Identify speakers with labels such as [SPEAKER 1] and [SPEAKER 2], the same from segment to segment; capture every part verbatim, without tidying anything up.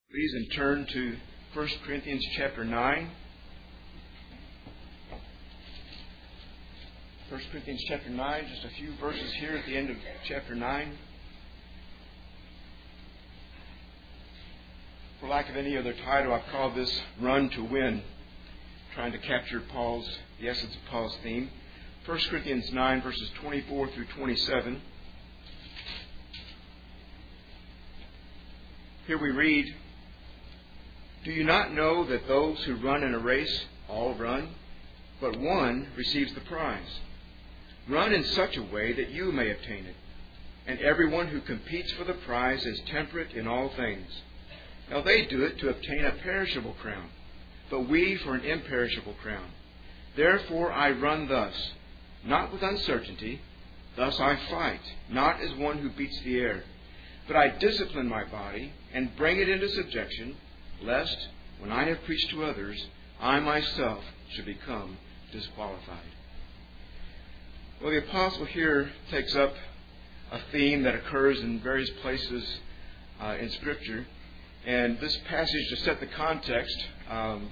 [SPEAKER 1] Please and turn to First Corinthians chapter nine. First Corinthians chapter nine, just a few verses here at the end of chapter nine. For lack of any other title, I've called this Run to Win, trying to capture Paul's, the essence of Paul's theme. First Corinthians nine, verses twenty-four through twenty-seven. Here we read, "Do you not know that those who run in a race all run, but one receives the prize? Run in such a way that you may obtain it. And everyone who competes for the prize is temperate in all things. Now they do it to obtain a perishable crown, but we for an imperishable crown. Therefore I run thus, not with uncertainty. Thus I fight, not as one who beats the air. But I discipline my body and bring it into subjection, lest, when I have preached to others, I myself should become disqualified." Well, the apostle here takes up a theme that occurs in various places uh, in Scripture. And this passage, to set the context, um,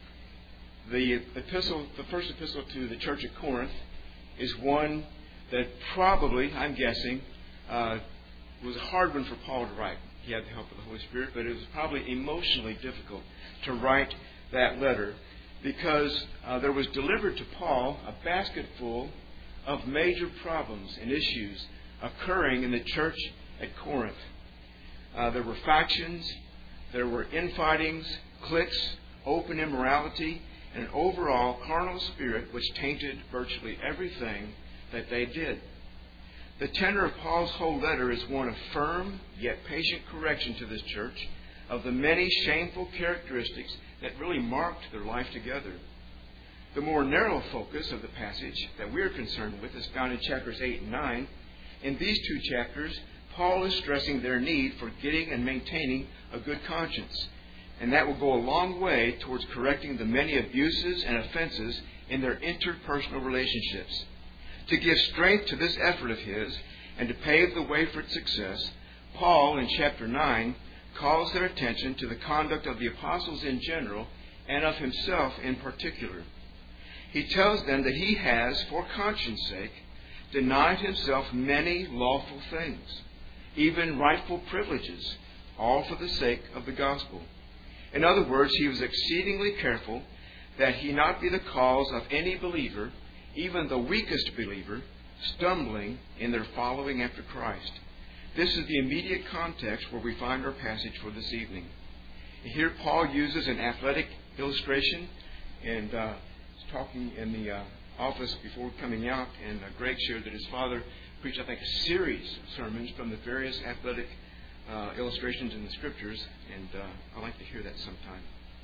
[SPEAKER 1] the epistle, the first epistle to the church at Corinth is one that probably, I'm guessing, uh, was a hard one for Paul to write. He had the help of the Holy Spirit, but it was probably emotionally difficult to write that letter because uh, there was delivered to Paul a basket full of major problems and issues occurring in the church at Corinth. Uh, there were factions, there were infightings, cliques, open immorality, and an overall carnal spirit which tainted virtually everything that they did. The tenor of Paul's whole letter is one of firm yet patient correction to this church of the many shameful characteristics that really marked their life together. The more narrow focus of the passage that we're concerned with is found in chapters eight and nine. In these two chapters, Paul is stressing their need for getting and maintaining a good conscience, and that will go a long way towards correcting the many abuses and offenses in their interpersonal relationships. To give strength to this effort of his and to pave the way for its success, Paul, in chapter nine, calls their attention to the conduct of the apostles in general and of himself in particular. He tells them that he has, for conscience sake, denied himself many lawful things, even rightful privileges, all for the sake of the gospel. In other words, he was exceedingly careful that he not be the cause of any believer, even the weakest believer, stumbling in their following after Christ. This is the immediate context where we find our passage for this evening. Here Paul uses an athletic illustration, and uh, he's talking in the uh, office before coming out, and uh, Greg shared that his father preached, I think, a series of sermons from the various athletic uh, illustrations in the Scriptures, and uh, I'd like to hear that sometime.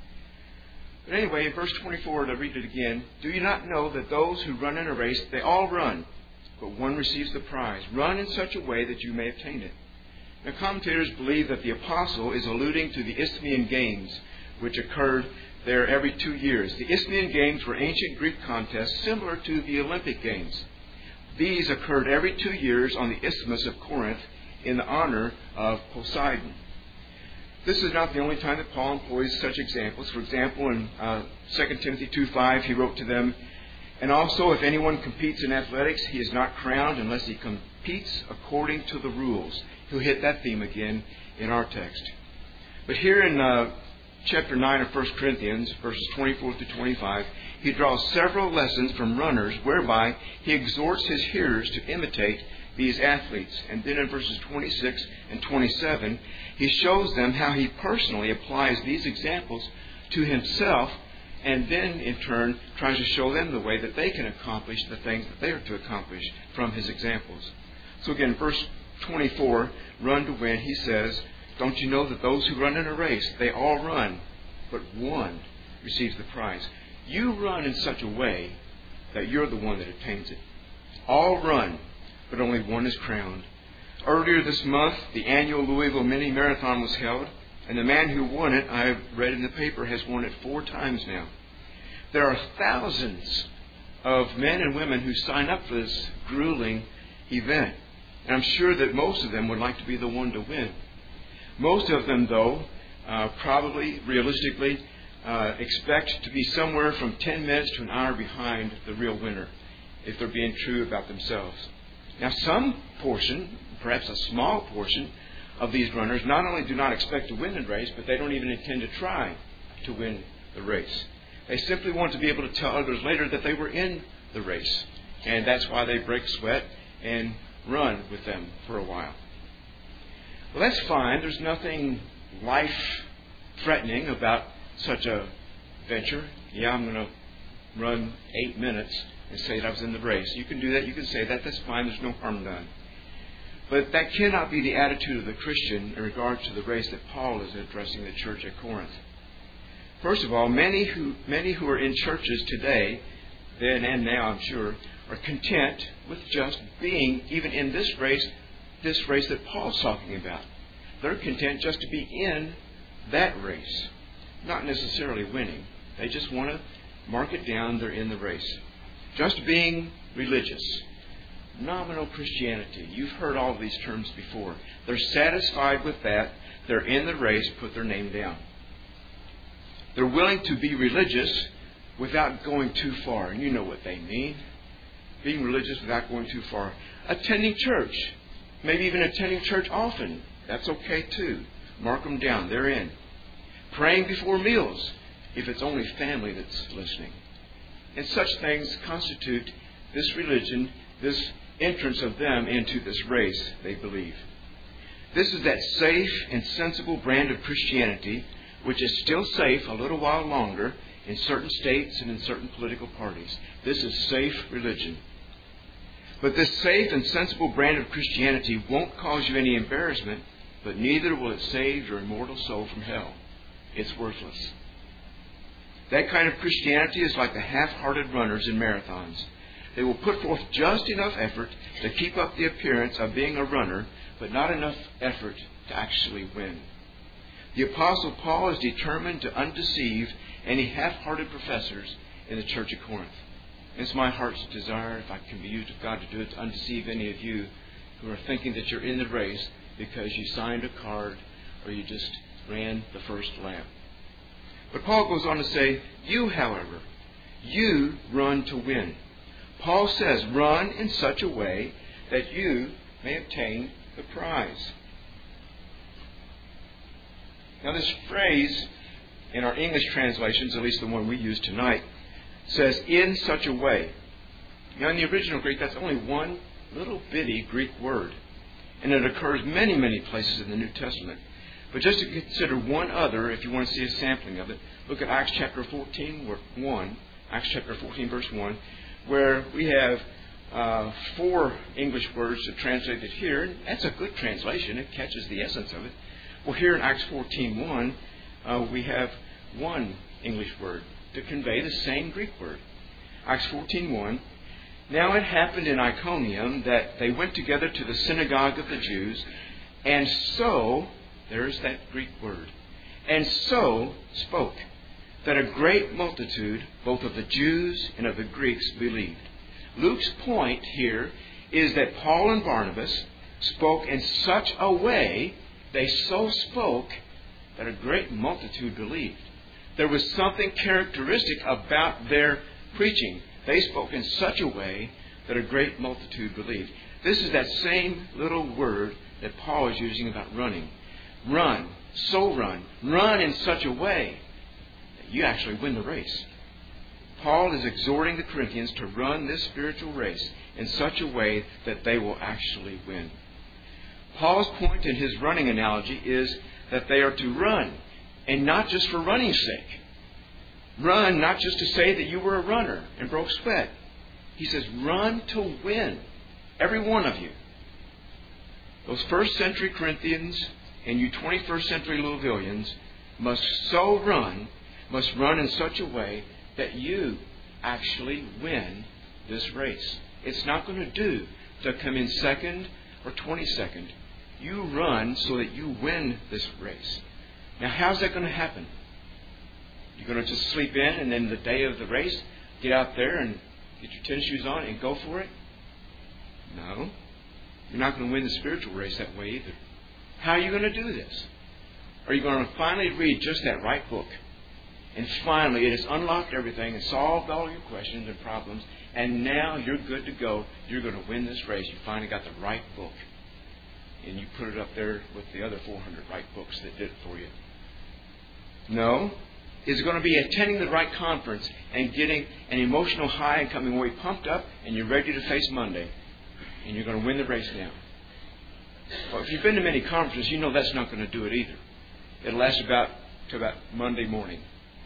[SPEAKER 1] But anyway, in verse twenty-four, to read it again, "Do you not know that those who run in a race, they all run, but one receives the prize? Run in such a way that you may obtain it." Now, commentators believe that the apostle is alluding to the Isthmian Games, which occurred there every two years. The Isthmian Games were ancient Greek contests similar to the Olympic Games. These occurred every two years on the Isthmus of Corinth in the honor of Poseidon. This is not the only time that Paul employs such examples. For example, in uh, Second Timothy two five, he wrote to them, "And also, if anyone competes in athletics, he is not crowned unless he competes according to the rules." He'll hit that theme again in our text. But here in uh, chapter nine of First Corinthians, verses twenty-four through twenty-five, he draws several lessons from runners whereby he exhorts his hearers to imitate these athletes. And then in verses twenty-six and twenty-seven, he shows them how he personally applies these examples to himself, and then in turn tries to show them the way that they can accomplish the things that they are to accomplish from his examples. So again, verse twenty-four, "Run to win," he says, "Don't you know that those who run in a race, they all run, but one receives the prize?" You run in such a way that you're the one that obtains it. All run, but only one is crowned. Earlier this month, the annual Louisville Mini Marathon was held, and the man who won it, I've read in the paper, has won it four times now. There are thousands of men and women who sign up for this grueling event, and I'm sure that most of them would like to be the one to win. Most of them, though, uh, probably, realistically, uh, expect to be somewhere from ten minutes to an hour behind the real winner, if they're being true about themselves. Now, some portion, perhaps a small portion, of these runners not only do not expect to win the race, but they don't even intend to try to win the race. They simply want to be able to tell others later that they were in the race. And that's why they break sweat and run with them for a while. Well, that's fine. There's nothing life-threatening about such a venture. Yeah, I'm going to run eight minutes and say that I was in the race. You can do that. You can say that. That's fine. There's no harm done. But that cannot be the attitude of the Christian in regard to the race that Paul is addressing the church at Corinth. First of all, many who many who are in churches today, then and now I'm sure, are content with just being, even in this race, this race that Paul's talking about. They're content just to be in that race, not necessarily winning. They just want to mark it down, they're in the race. Just being religious. Nominal Christianity. You've heard all of these terms before. They're satisfied with that. They're in the race, put their name down. They're willing to be religious without going too far. And you know what they mean. Being religious without going too far. Attending church. Maybe even attending church often. That's okay too. Mark them down. They're in. Praying before meals, if it's only family that's listening. And such things constitute this religion, this entrance of them into this race they believe. This is that safe and sensible brand of Christianity which is still safe a little while longer in certain states and in certain political parties. This is safe religion. But this safe and sensible brand of Christianity won't cause you any embarrassment, but neither will it save your immortal soul from hell. It's worthless. That kind of Christianity is like the half-hearted runners in marathons. They will put forth just enough effort to keep up the appearance of being a runner, but not enough effort to actually win. The Apostle Paul is determined to undeceive any half-hearted professors in the church of Corinth. It's my heart's desire, if I can be used of God to do it, to undeceive any of you who are thinking that you're in the race because you signed a card or you just ran the first lap. But Paul goes on to say, you, however, you run to win. Paul says, run in such a way that you may obtain the prize. Now this phrase, in our English translations, at least the one we use tonight, says, in such a way. Now in the original Greek, that's only one little bitty Greek word. And it occurs many, many places in the New Testament. But just to consider one other, if you want to see a sampling of it, look at Acts chapter fourteen, one, Acts chapter fourteen, verse one, where we have uh, four English words translated here. And that's a good translation. It catches the essence of it. Well, here in Acts fourteen, one, uh, we have one English word to convey the same Greek word. Acts fourteen, one. Now it happened in Iconium that they went together to the synagogue of the Jews, and so, there's that Greek word, and so spoke, that a great multitude, both of the Jews and of the Greeks, believed. Luke's point here is that Paul and Barnabas spoke in such a way, they so spoke, that a great multitude believed. There was something characteristic about their preaching. They spoke in such a way that a great multitude believed. This is that same little word that Paul is using about running. Run, so run, run in such a way that you actually win the race. Paul is exhorting the Corinthians to run this spiritual race in such a way that they will actually win. Paul's point in his running analogy is that they are to run, and not just for running's sake. Run not just to say that you were a runner and broke sweat. He says, run to win. Every one of you. Those first century Corinthians and you twenty-first century Louisvillians must so run, must run in such a way that you actually win this race. It's not going to do to come in second or twenty-second. You run so that you win this race. Now, how's that going to happen? You're going to just sleep in and then the day of the race, get out there and get your tennis shoes on and go for it? No. You're not going to win the spiritual race that way either. How are you going to do this? are you going to finally read just that right book? And finally, it has unlocked everything and solved all your questions and problems. And now you're good to go. You're going to win this race. You finally got the right book. And you put it up there with the other four hundred right books that did it for you. No. Is it going to be attending the right conference and getting an emotional high and coming away pumped up and you're ready to face Monday. And you're going to win the race now. Well, if you've been to many conferences, you know that's not going to do it either. It'll last about to about Monday morning.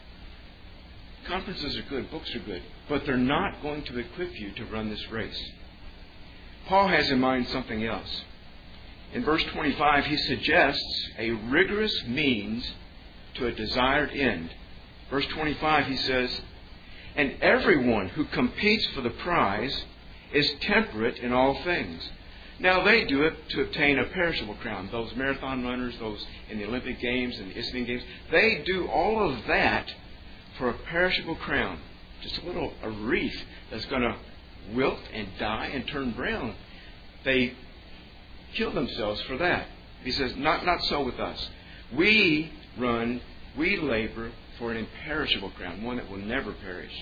[SPEAKER 1] Conferences are good, books are good, but they're not going to equip you to run this race. Paul has in mind something else. In verse twenty-five, he suggests a rigorous means to a desired end. Verse twenty-five, he says, "And everyone who competes for the prize is temperate in all things." Now, they do it to obtain a perishable crown. Those marathon runners, those in the Olympic Games and the Isthmian Games, they do all of that for a perishable crown. Just a little a wreath that's going to wilt and die and turn brown. They kill themselves for that. He says, not, not so with us. We run, we labor for an imperishable crown, one that will never perish.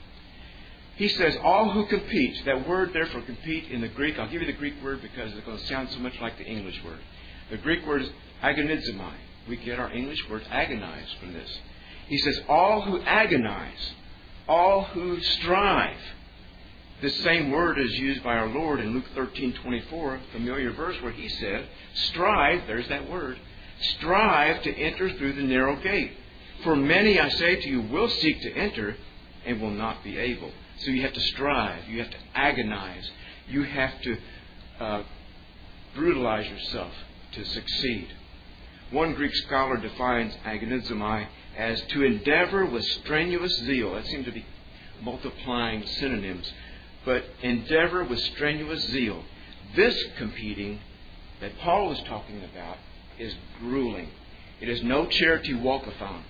[SPEAKER 1] He says, all who compete, that word there for compete in the Greek, I'll give you the Greek word because it's going to sound so much like the English word. The Greek word is agonizomai. We get our English word agonize from this. He says, all who agonize, all who strive. This same word is used by our Lord in Luke thirteen twenty-four, a familiar verse where He said, strive, there's that word, strive to enter through the narrow gate. For many, I say to you, will seek to enter and will not be able. So you have to strive. You have to agonize. You have to uh, brutalize yourself to succeed. One Greek scholar defines agonizomai as to endeavor with strenuous zeal. That seems to be multiplying synonyms. But endeavor with strenuous zeal. This competing that Paul is talking about is grueling. It is no charity walkathon.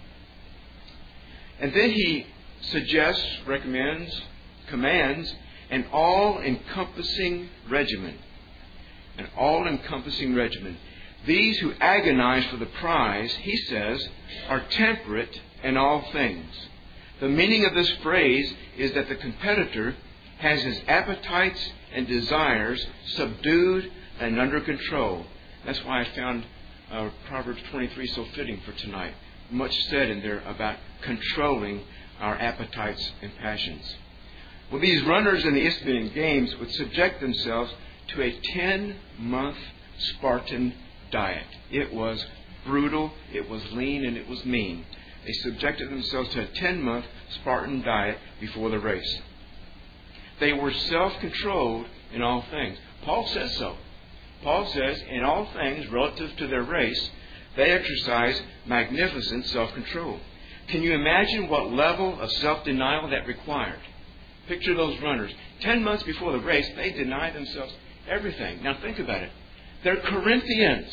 [SPEAKER 1] And then he suggests, recommends, commands an all-encompassing regimen. An all-encompassing regimen. These who agonize for the prize, he says, are temperate in all things. The meaning of this phrase is that the competitor has his appetites and desires subdued and under control. That's why I found uh, Proverbs twenty-three so fitting for tonight. Much said in there about controlling our appetites and passions. Well, these runners in the Isthmian Games would subject themselves to a ten-month Spartan diet. It was brutal, it was lean, and it was mean. They subjected themselves to a ten-month Spartan diet before the race. They were self-controlled in all things. Paul says so. Paul says, in all things relative to their race, they exercise magnificent self-control. Can you imagine what level of self-denial that required? Picture those runners. Ten months before the race, they deny themselves everything. Now think about it. They're Corinthians.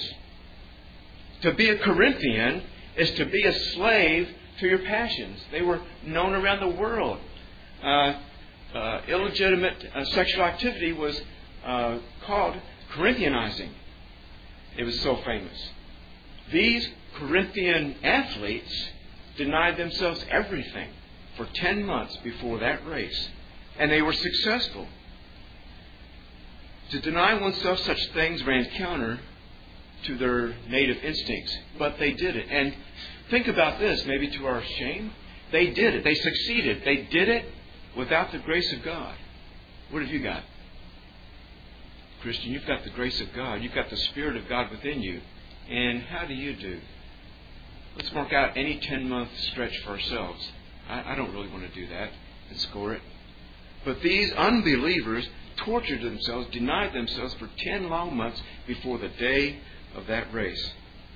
[SPEAKER 1] To be a Corinthian is to be a slave to your passions. They were known around the world. Uh, uh, illegitimate uh, sexual activity was uh, called Corinthianizing. It was so famous. These Corinthian athletes denied themselves everything for ten months before that race. And they were successful. To deny oneself such things ran counter to their native instincts. But they did it. And think about this, maybe to our shame. They did it. They succeeded. They did it without the grace of God. What have you got? Christian, you've got the grace of God. You've got the Spirit of God within you. And how do you do? Let's mark out any ten-month stretch for ourselves. I, I don't really want to do that and score it. But these unbelievers tortured themselves, denied themselves for ten long months before the day of that race.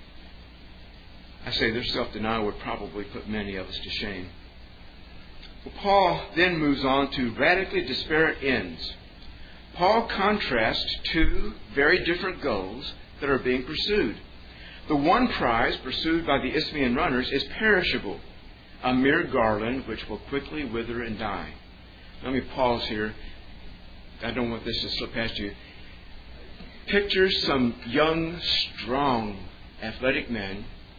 [SPEAKER 1] I say their self-denial would probably put many of us to shame. Well, Paul then moves on to radically disparate ends. Paul contrasts two very different goals that are being pursued. The one prize pursued by the Isthmian runners is perishable, a mere garland which will quickly wither and die. Let me pause here. I don't want this to slip past you. Picture some young, strong, athletic men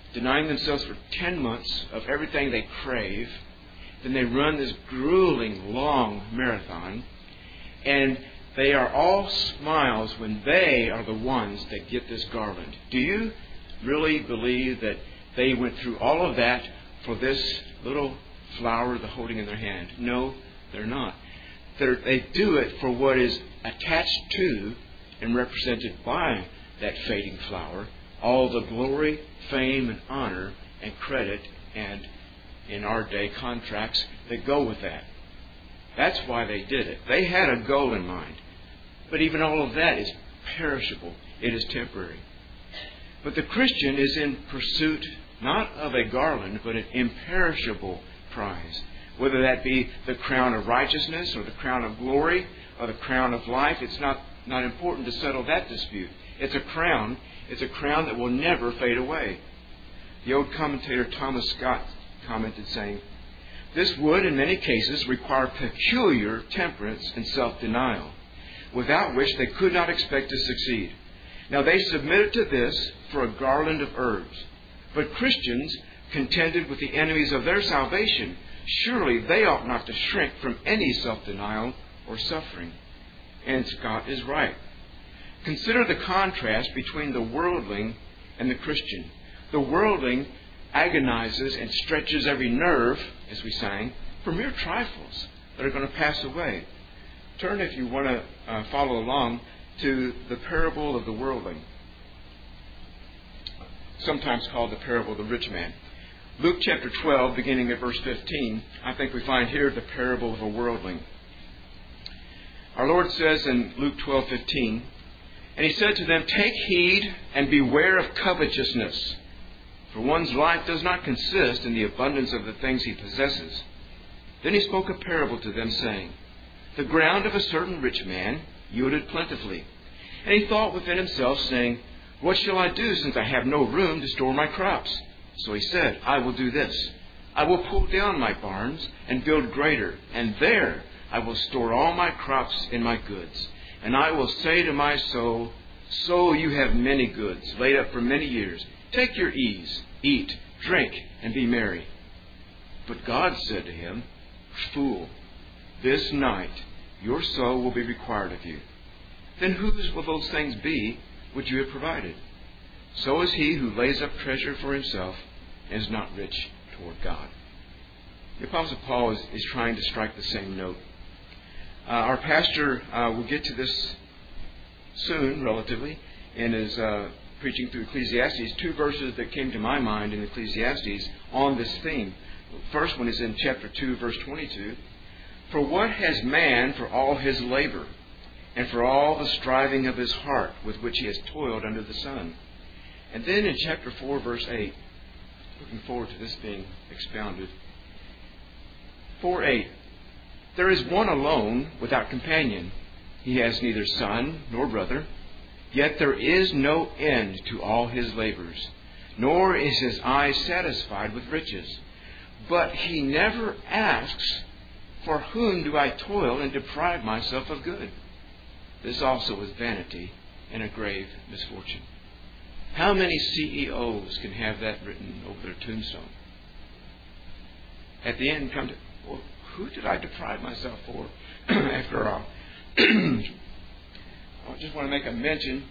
[SPEAKER 1] denying themselves for ten months of everything they crave. Then they run this grueling, long marathon. And they are all smiles when they are the ones that get this garland. Do you really believe that they went through all of that for this little flower they're holding in their hand? No, they're not. They're, they do it for what is attached to and represented by that fading flower, all the glory, fame, and honor, and credit, and in our day, contracts that go with that. That's why they did it. They had a goal in mind. But even all of that is perishable. It is temporary. But the Christian is in pursuit not of a garland, but an imperishable prize. Whether that be the crown of righteousness or the crown of glory or the crown of life, it's not, not important to settle that dispute. It's a crown. It's a crown that will never fade away. The old commentator Thomas Scott commented saying, "This would, in many cases, require peculiar temperance and self-denial, without which they could not expect to succeed. Now they submitted to this for a garland of herbs. But Christians contended with the enemies of their salvation. Surely they ought not to shrink from any self-denial or suffering." And Scott is right. Consider the contrast between the worldling and the Christian. The worldling agonizes and stretches every nerve, as we sang, for mere trifles that are going to pass away. Turn, if you want to uh, follow along, to the parable of the worldling, sometimes called the parable of the rich man. Luke chapter twelve, beginning at verse fifteen, I think we find here the parable of a worldling. Our Lord says in Luke twelve fifteen, "And he said to them, Take heed and beware of covetousness, for one's life does not consist in the abundance of the things he possesses." Then he spoke a parable to them, saying, "The ground of a certain rich man yielded plentifully. And he thought within himself, saying, What shall I do, since I have no room to store my crops? So he said, I will do this. I will pull down my barns and build greater, and there I will store all my crops and my goods. And I will say to my soul, Soul, you have many goods laid up for many years. Take your ease, eat, drink, and be merry. But God said to him, Fool, this night your soul will be required of you. Then whose will those things be which you have provided? So is he who lays up treasure for himself and is not rich toward God." The Apostle Paul is, is trying to strike the same note. Uh, our pastor uh, will get to this soon, relatively, in his uh, preaching through Ecclesiastes. Two verses that came to my mind in Ecclesiastes on this theme. The first one is in chapter two, verse twenty-two. "For what has man for all his labor, and for all the striving of his heart with which he has toiled under the sun?" And then in chapter four, verse eight, looking forward to this being expounded. four eight, "There is one alone without companion. He has neither son nor brother. Yet there is no end to all his labors, nor is his eye satisfied with riches. But he never asks, For whom do I toil and deprive myself of good? This also is vanity and a grave misfortune." How many C E Os can have that written over their tombstone? At the end, come to, well, who did I deprive myself for after all? I just want to make a mention.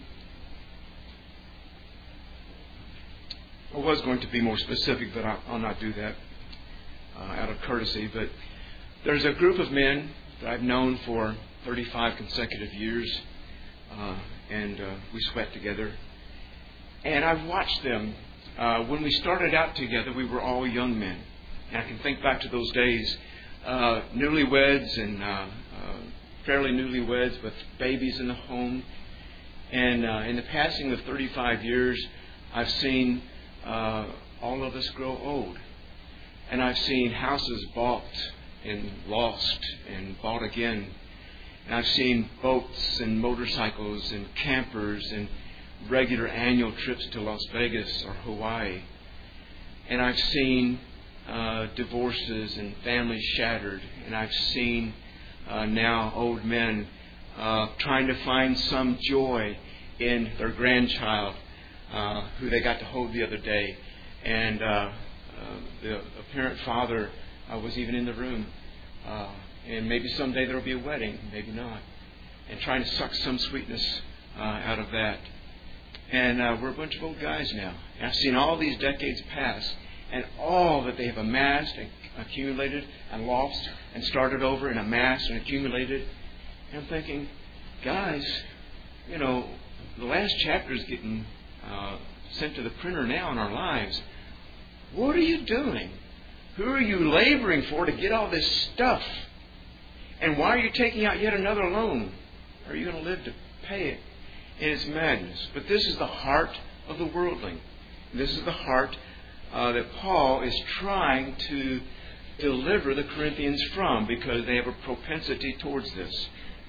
[SPEAKER 1] I was going to be more specific, but I'll not do that uh, out of courtesy. But there's a group of men that I've known for thirty-five consecutive years, uh, and uh, we sweat together. And I've watched them. Uh, when we started out together, we were all young men. And I can think back to those days, uh, newlyweds and uh, uh, fairly newlyweds with babies in the home. And uh, in the passing of thirty-five years, I've seen uh, all of us grow old. And I've seen houses bought and lost and bought again. And I've seen boats and motorcycles and campers and regular annual trips to Las Vegas or Hawaii. And I've seen uh, divorces and families shattered. And I've seen uh, now old men uh, trying to find some joy in their grandchild uh, who they got to hold the other day. And uh, uh, the apparent father uh, was even in the room. Uh, and maybe someday there will be a wedding, maybe not. And trying to suck some sweetness uh, out of that. And uh, we're a bunch of old guys now. And I've seen all these decades pass, and all that they have amassed and accumulated and lost and started over and amassed and accumulated. And I'm thinking, guys, you know, the last chapter is getting uh, sent to the printer now in our lives. What are you doing? Who are you laboring for to get all this stuff? And why are you taking out yet another loan? Are you going to live to pay it? And it's madness. But this is the heart of the worldling. This is the heart uh, that Paul is trying to deliver the Corinthians from, because they have a propensity towards this.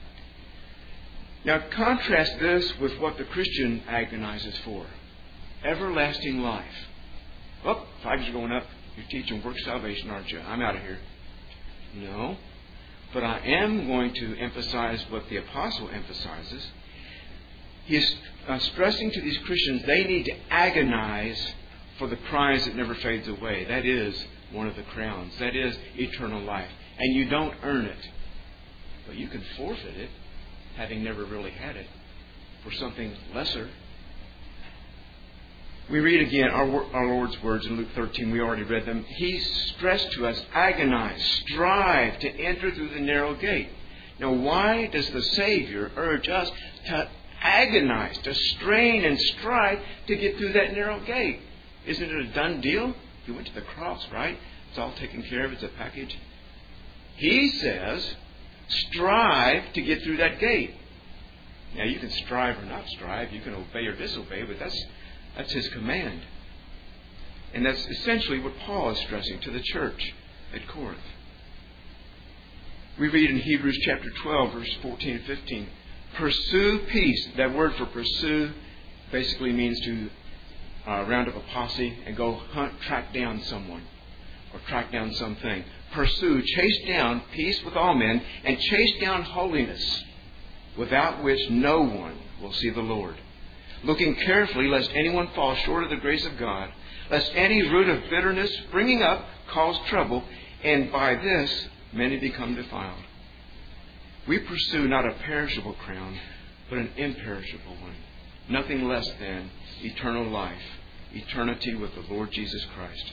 [SPEAKER 1] Now contrast this with what the Christian agonizes for. Everlasting life. Oh, five years going up, you're teaching work salvation, aren't you? I'm out of here. No. But I am going to emphasize what the apostle emphasizes. He is uh, stressing to these Christians they need to agonize for the prize that never fades away. That is one of the crowns. That is eternal life. And you don't earn it. But you can forfeit it, having never really had it, for something lesser. We read again our, our Lord's words in Luke thirteen. We already read them. He stressed to us, agonize, strive to enter through the narrow gate. Now, why does the Savior urge us to agonize, to strain and strive to get through that narrow gate? Isn't it a done deal? He went to the cross, right? It's all taken care of. It's a package. He says, strive to get through that gate. Now, you can strive or not strive. You can obey or disobey, but that's that's His command. And that's essentially what Paul is stressing to the church at Corinth. We read in Hebrews chapter twelve, verse fourteen and fifteen, pursue peace. That word for pursue basically means to uh, round up a posse and go hunt, track down someone or track down something. Pursue, chase down peace with all men, and chase down holiness, without which no one will see the Lord. Looking carefully lest anyone fall short of the grace of God, lest any root of bitterness springing up cause trouble, and by this many become defiled. We pursue not a perishable crown, but an imperishable one. Nothing less than eternal life, eternity with the Lord Jesus Christ.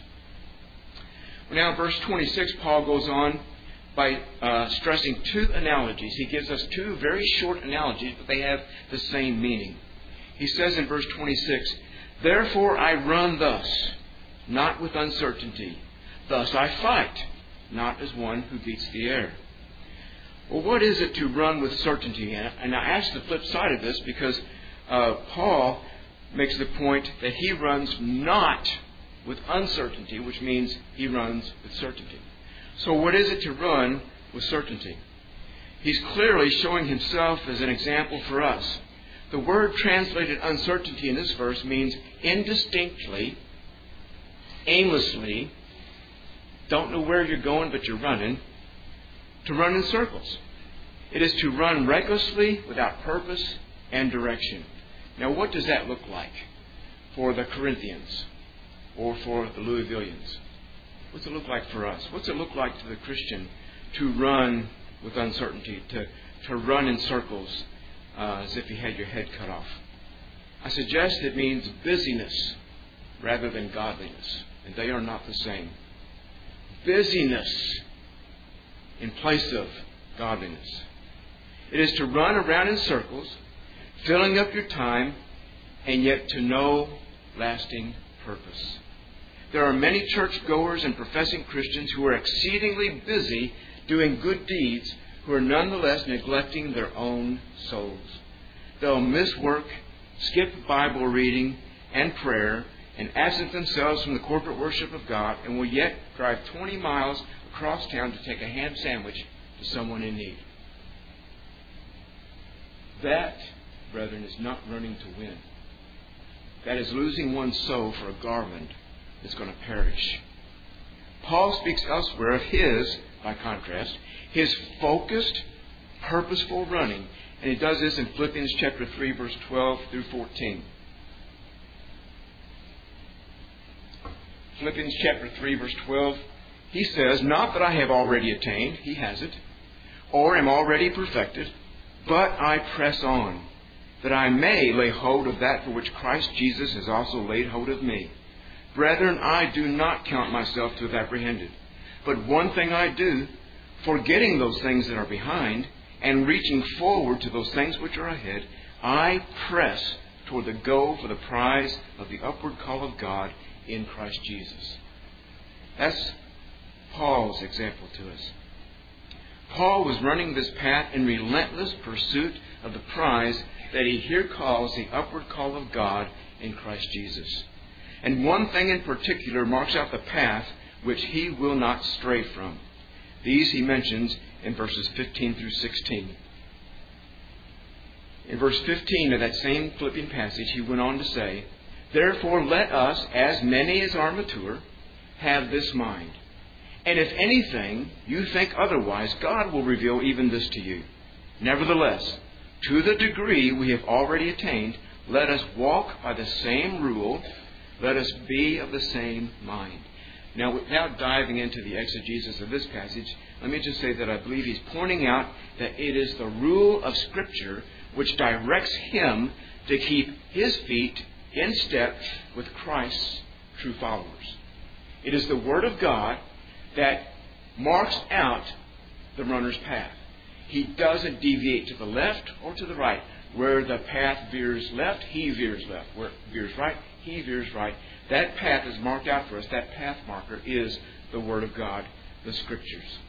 [SPEAKER 1] Now, verse twenty-six, Paul goes on by uh, stressing two analogies. He gives us two very short analogies, but they have the same meaning. He says in verse twenty-six, therefore I run thus, not with uncertainty. Thus I fight, not as one who beats the air. Well, what is it to run with certainty? And I ask the flip side of this because uh, Paul makes the point that he runs not with uncertainty, which means he runs with certainty. So what is it to run with certainty? He's clearly showing himself as an example for us. The word translated uncertainty in this verse means indistinctly, aimlessly, don't know where you're going but you're running, to run in circles. It is to run recklessly without purpose and direction. Now, what does that look like for the Corinthians or for the Louisvillians? What's it look like for us? What's it look like to the Christian to run with uncertainty, to, to run in circles uh, as if you had your head cut off? I suggest it means busyness rather than godliness, and they are not the same. Busyness in place of godliness. It is to run around in circles, filling up your time, and yet to no lasting purpose. There are many churchgoers and professing Christians who are exceedingly busy doing good deeds, who are nonetheless neglecting their own souls. They'll miss work, skip Bible reading and prayer, and absent themselves from the corporate worship of God, and will yet drive twenty miles across town to take a ham sandwich to someone in need. That, brethren, is not running to win. That is losing one's soul for a garland that's going to perish. Paul speaks elsewhere of his, by contrast, his focused, purposeful running. And he does this in Philippians chapter three, verse twelve through fourteen. Philippians chapter three, verse twelve, he says, "Not that I have already attained," he hasn't, "or am already perfected, but I press on, that I may lay hold of that for which Christ Jesus has also laid hold of me. Brethren, I do not count myself to have apprehended. But one thing I do, forgetting those things that are behind, and reaching forward to those things which are ahead, I press toward the goal for the prize of the upward call of God in Christ Jesus." That's Paul's example to us. Paul was running this path in relentless pursuit of the prize that he here calls the upward call of God in Christ Jesus. And one thing in particular marks out the path which he will not stray from. These he mentions in verses fifteen through sixteen. In verse fifteen of that same Philippian passage, he went on to say, "Therefore let us, as many as are mature, have this mind. And if anything you think otherwise, God will reveal even this to you. Nevertheless, to the degree we have already attained, let us walk by the same rule, let us be of the same mind." Now, without diving into the exegesis of this passage, let me just say that I believe he's pointing out that it is the rule of Scripture which directs him to keep his feet in step with Christ's true followers. It is the Word of God that marks out the runner's path. He doesn't deviate to the left or to the right. Where the path veers left, he veers left. Where it veers right, he veers right. That path is marked out for us. That path marker is the Word of God, the Scriptures.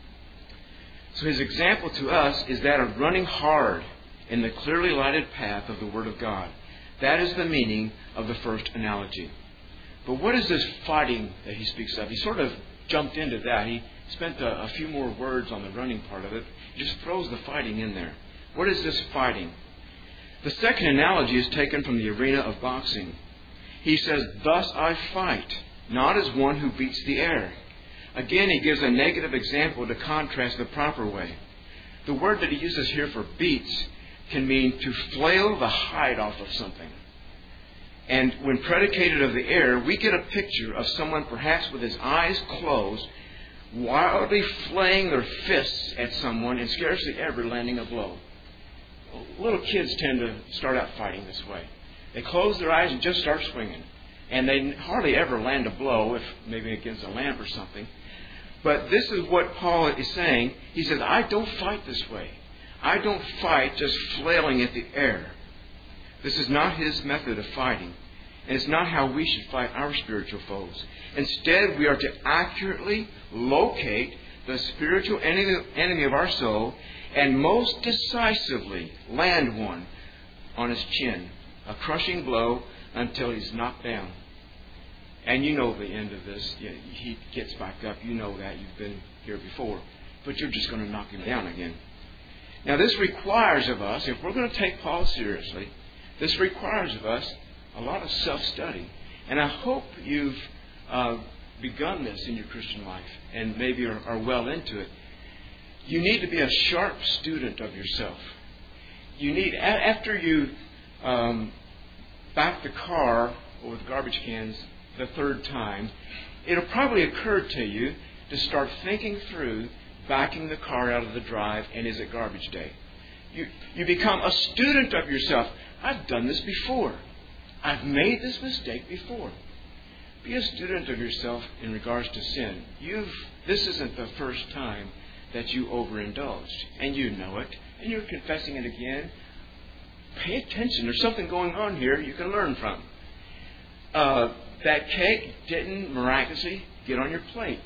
[SPEAKER 1] So his example to us is that of running hard in the clearly lighted path of the Word of God. That is the meaning of the first analogy. But what is this fighting that he speaks of? He sort of jumped into that. He spent a, a few more words on the running part of it. He just throws the fighting in there. What is this fighting? The second analogy is taken from the arena of boxing. He says, "Thus I fight, not as one who beats the air." Again, he gives a negative example to contrast the proper way. The word that he uses here for beats can mean to flail the hide off of something. And when predicated of the air, we get a picture of someone perhaps with his eyes closed, wildly flaying their fists at someone and scarcely ever landing a blow. Little kids tend to start out fighting this way. They close their eyes and just start swinging. And they hardly ever land a blow, if maybe against a lamp or something. But this is what Paul is saying. He says, I don't fight this way. I don't fight just flailing at the air. This is not his method of fighting. And it's not how we should fight our spiritual foes. Instead, we are to accurately locate the spiritual enemy, enemy of our soul and most decisively land one on his chin. A crushing blow until he's knocked down. And you know the end of this. He gets back up. You know that. You've been here before. But you're just going to knock him down again. Now this requires of us, if we're going to take Paul seriously, this requires of us a lot of self-study. And I hope you've uh, begun this in your Christian life and maybe are, are well into it. You need to be a sharp student of yourself. You need, after you um, back the car over the garbage cans the third time, it'll probably occur to you to start thinking through backing the car out of the drive and is it garbage day. You, you become a student of yourself. I've done this before. I've made this mistake before. Be a student of yourself in regards to sin. You've this isn't the first time that you overindulged, and you know it, and you're confessing it again. Pay attention. There's something going on here you can learn from. Uh, that cake didn't miraculously get on your plate.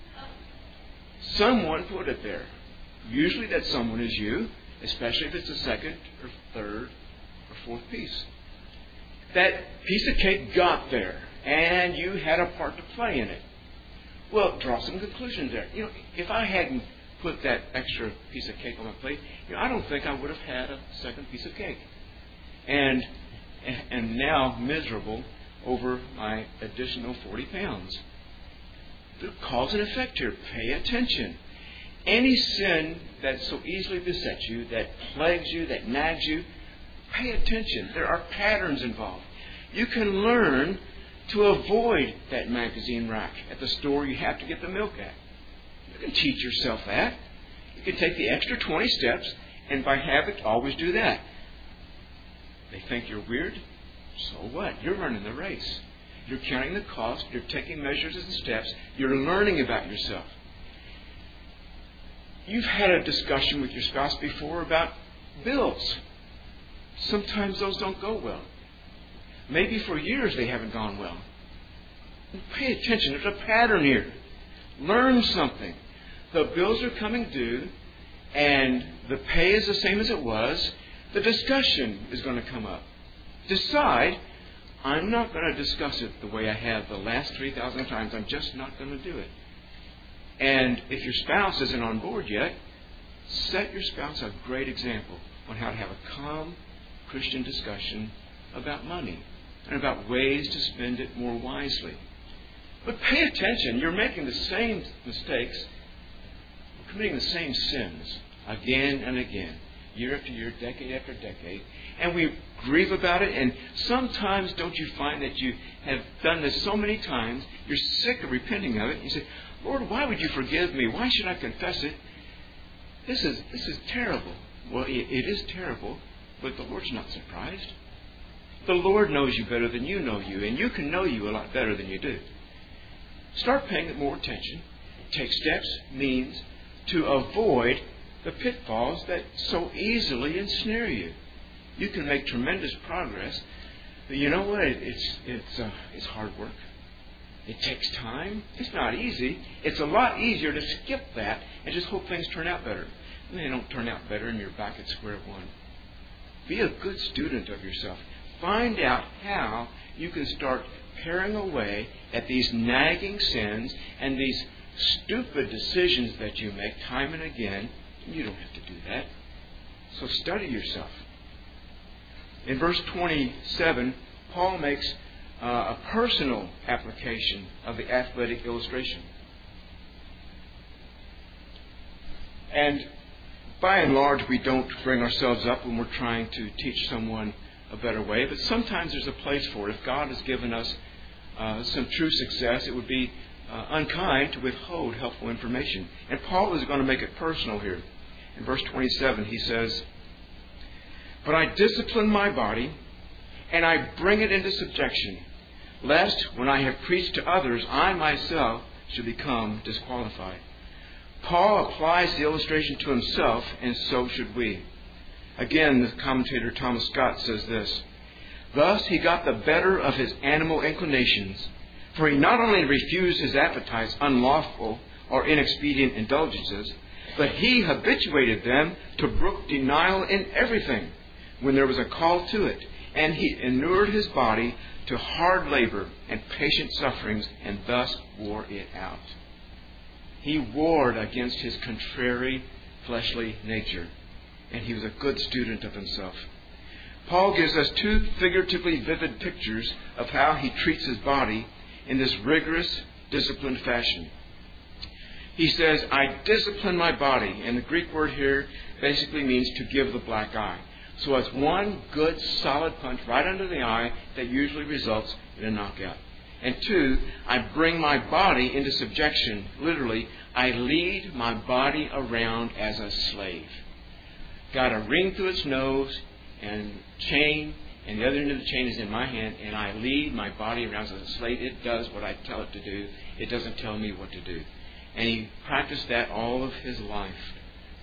[SPEAKER 1] Someone put it there. Usually that someone is you, especially if it's the second or third or fourth piece. That piece of cake got there, and you had a part to play in it. Well, draw some conclusions there. You know, if I hadn't put that extra piece of cake on my plate, you know, I don't think I would have had a second piece of cake. And and now miserable over my additional forty pounds. The cause and effect here. Pay attention. Any sin that so easily besets you, that plagues you, that nags you, pay attention. There are patterns involved. You can learn to avoid that magazine rack at the store you have to get the milk at. You can teach yourself that. You can take the extra twenty steps and by habit always do that. They think you're weird. So what? You're running the race. You're counting the cost. You're taking measures and steps. You're learning about yourself. You've had a discussion with your spouse before about bills. Sometimes those don't go well. Maybe for years they haven't gone well. Pay attention. There's a pattern here. Learn something. The bills are coming due and the pay is the same as it was. The discussion is going to come up. Decide, I'm not going to discuss it the way I have the last three thousand times. I'm just not going to do it. And if your spouse isn't on board yet, set your spouse a great example on how to have a calm Christian discussion about money and about ways to spend it more wisely. But pay attention. You're making the same mistakes, committing the same sins again and again, year after year, decade after decade. And we grieve about it. And sometimes, don't you find that you have done this so many times, you're sick of repenting of it. You say, Lord, why would you forgive me? Why should I confess it? This is this is terrible. Well, it, it is terrible, but the Lord's not surprised. The Lord knows you better than you know you, and you can know you a lot better than you do. Start paying more attention. Take steps, means, to avoid the pitfalls that so easily ensnare you. You can make tremendous progress, but you know what? It's it's uh, it's hard work. It takes time. It's not easy. It's a lot easier to skip that and just hope things turn out better. And they don't turn out better and you're back at square one. Be a good student of yourself. Find out how you can start paring away at these nagging sins and these stupid decisions that you make time and again. You don't have to do that. So study yourself. In verse twenty-seven, Paul makes Uh, a personal application of the athletic illustration. And by and large, we don't bring ourselves up when we're trying to teach someone a better way, but sometimes there's a place for it. If God has given us uh, some true success, it would be uh, unkind to withhold helpful information. And Paul is going to make it personal here. In verse twenty-seven, he says, "But I discipline my body, and I bring it into subjection, lest when I have preached to others, I myself should become disqualified." Paul applies the illustration to himself, and so should we. Again, the commentator Thomas Scott says this, "Thus he got the better of his animal inclinations, for he not only refused his appetites unlawful or inexpedient indulgences, but he habituated them to brook denial in everything, when there was a call to it, and he inured his body to hard labor and patient sufferings, and thus wore it out." He warred against his contrary fleshly nature, and he was a good student of himself. Paul gives us two figuratively vivid pictures of how he treats his body in this rigorous, disciplined fashion. He says, "I discipline my body," and the Greek word here basically means to give the black eye. So it's one good, solid punch right under the eye that usually results in a knockout. And two, I bring my body into subjection. Literally, I lead my body around as a slave. Got a ring through its nose and chain, and the other end of the chain is in my hand, and I lead my body around as a slave. It does what I tell it to do. It doesn't tell me what to do. And he practiced that all of his life.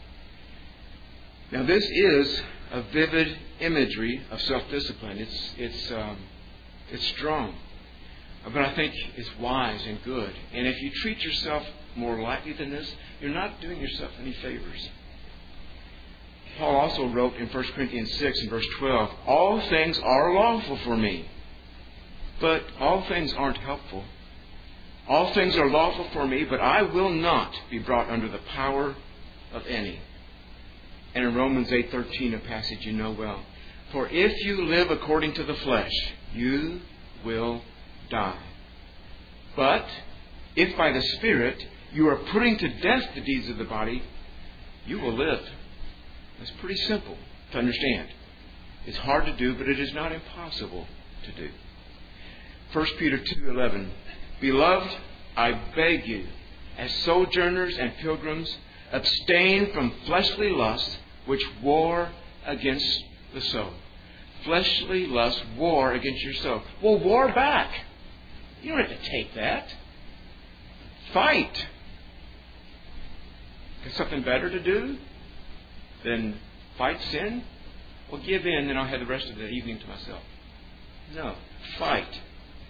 [SPEAKER 1] Now, this is a vivid imagery of self-discipline. It's it's um, it's strong, but I think it's wise and good. And if you treat yourself more lightly than this, you're not doing yourself any favors. Paul also wrote in First Corinthians six and verse twelve, "All things are lawful for me, but all things aren't helpful. All things are lawful for me, but I will not be brought under the power of any." And in Romans eight thirteen, a passage you know well, "For if you live according to the flesh, you will die. But if by the Spirit you are putting to death the deeds of the body, you will live." That's pretty simple to understand. It's hard to do, but it is not impossible to do. First Peter two eleven. Beloved, I beg you, as sojourners and pilgrims, abstain from fleshly lusts which war against the soul. Fleshly lusts war against your soul. Well, war back. You don't have to take that. Fight. Got something better to do than fight sin? Well, give in, then I'll have the rest of the evening to myself. No. Fight.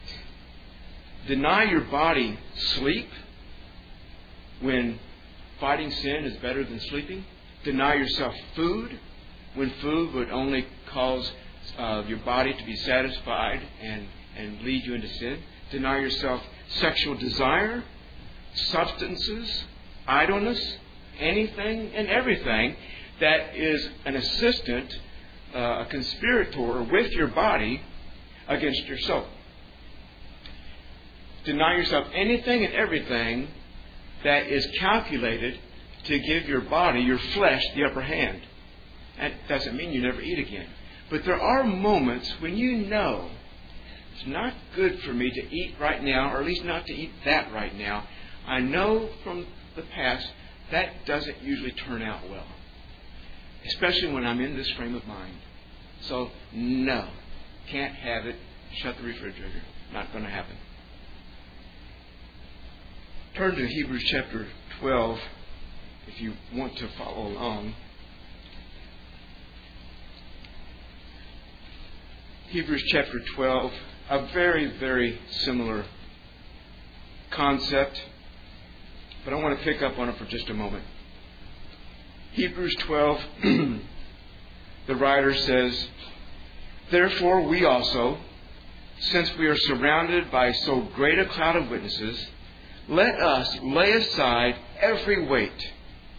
[SPEAKER 1] Deny your body sleep when fighting sin is better than sleeping. Deny yourself food when food would only cause uh, your body to be satisfied and, and lead you into sin. Deny yourself sexual desire, substances, idleness, anything and everything that is an assistant, uh, a conspirator with your body against your soul. Deny yourself anything and everything that is calculated to give your body, your flesh, the upper hand. That doesn't mean you never eat again. But there are moments when you know it's not good for me to eat right now, or at least not to eat that right now. I know from the past that doesn't usually turn out well, especially when I'm in this frame of mind. So, no, can't have it. Shut the refrigerator. Not going to happen. Turn to Hebrews chapter twelve if you want to follow along. Hebrews chapter twelve, a very, very similar concept, but I want to pick up on it for just a moment. Hebrews twelve, the writer says, "Therefore we also, since we are surrounded by so great a cloud of witnesses, let us lay aside every weight."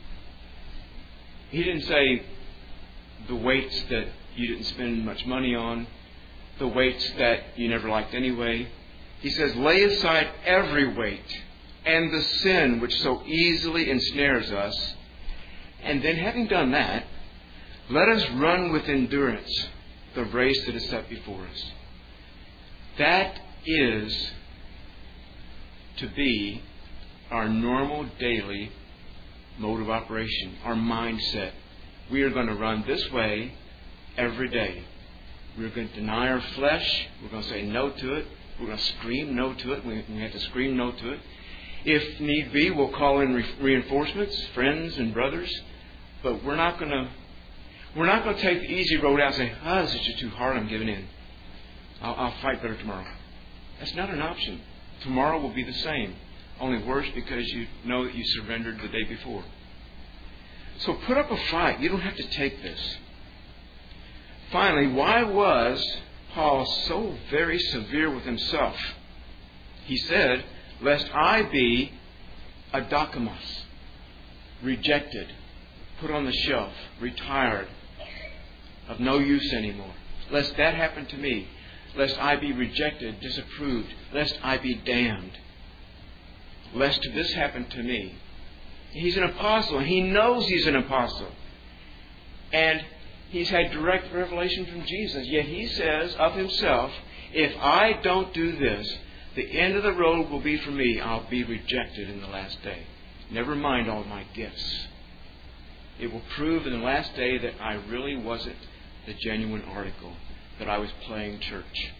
[SPEAKER 1] He didn't say the weights that you didn't spend much money on, the weights that you never liked anyway. He says, lay aside every weight and the sin which so easily ensnares us. And then having done that, let us run with endurance the race that is set before us. That is to be our normal daily mode of operation, our mindset. We are going to run this way every day. We're going to deny our flesh. We're going to say no to it. We're going to scream no to it. We have to scream no to it. If need be, we'll call in re- reinforcements, friends and brothers. But we're not going to we're not going to take the easy road out and say, "Ah, oh, this is just too hard. I'm giving in. I'll, I'll fight better tomorrow." That's not an option. Tomorrow will be the same, only worse because you know that you surrendered the day before. So put up a fight. You don't have to take this. Finally, why was Paul so very severe with himself? He said, lest I be adokimos, rejected, put on the shelf, retired, of no use anymore. Lest that happen to me. Lest I be rejected, disapproved. Lest I be damned. Lest this happen to me. He's an apostle, and he knows he's an apostle. And he's had direct revelation from Jesus. Yet he says of himself, if I don't do this, the end of the road will be for me. I'll be rejected in the last day. Never mind all my gifts. It will prove in the last day that I really wasn't the genuine article, that I was playing church.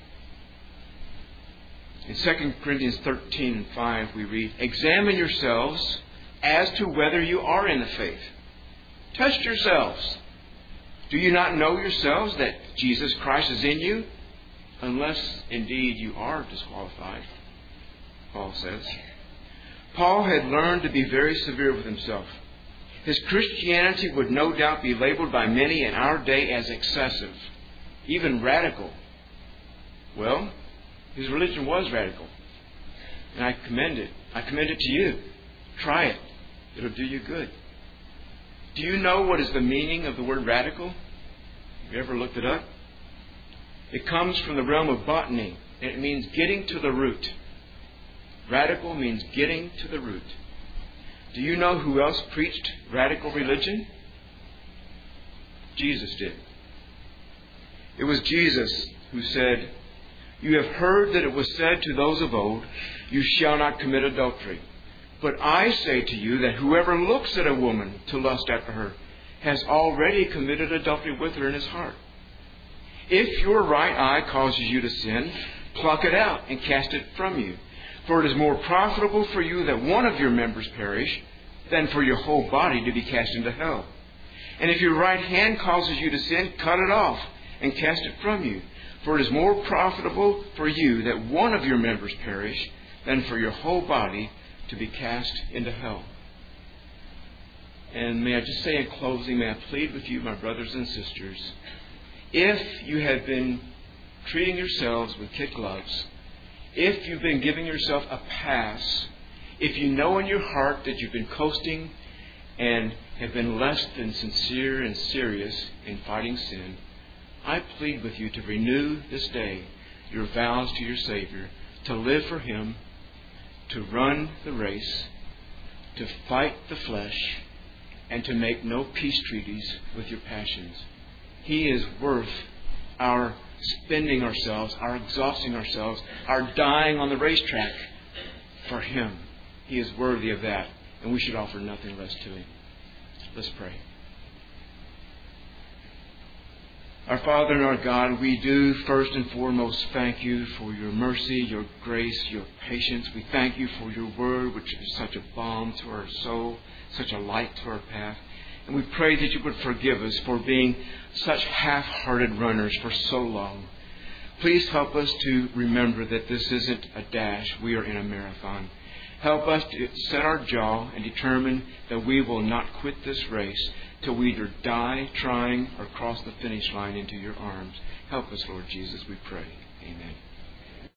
[SPEAKER 1] In Second Corinthians thirteen and five we read, examine yourselves as to whether you are in the faith. Test yourselves. Do you not know yourselves that Jesus Christ is in you? Unless indeed you are disqualified, Paul says. Paul had learned to be very severe with himself. His Christianity would no doubt be labeled by many in our day as excessive, even radical. Well, his religion was radical. And I commend it. I commend it to you. Try it. It'll do you good. Do you know what is the meaning of the word radical? Have you ever looked it up? It comes from the realm of botany, and it means getting to the root. Radical means getting to the root. Do you know who else preached radical religion? Jesus did. It was Jesus who said, You have heard that it was said to those of old, 'You shall not commit adultery.' But I say to you that whoever looks at a woman to lust after her has already committed adultery with her in his heart. If your right eye causes you to sin, pluck it out and cast it from you. For it is more profitable for you that one of your members perish than for your whole body to be cast into hell. And if your right hand causes you to sin, cut it off and cast it from you. For it is more profitable for you that one of your members perish than for your whole body to be cast into hell." And may I just say in closing, may I plead with you, my brothers and sisters, if you have been treating yourselves with kid gloves, if you've been giving yourself a pass, if you know in your heart that you've been coasting and have been less than sincere and serious in fighting sin, I plead with you to renew this day your vows to your Savior, to live for Him, to run the race, to fight the flesh, and to make no peace treaties with your passions. He is worth our spending ourselves, our exhausting ourselves, our dying on the racetrack for Him. He is worthy of that, and we should offer nothing less to Him. Let's pray. Our Father and our God, we do first and foremost thank you for your mercy, your grace, your patience. We thank you for your word, which is such a balm to our soul, such a light to our path. And we pray that you would forgive us for being such half-hearted runners for so long. Please help us to remember that this isn't a dash. We are in a marathon. Help us to set our jaw and determine that we will not quit this race till we either die trying or cross the finish line into your arms. Help us, Lord Jesus, we pray. Amen.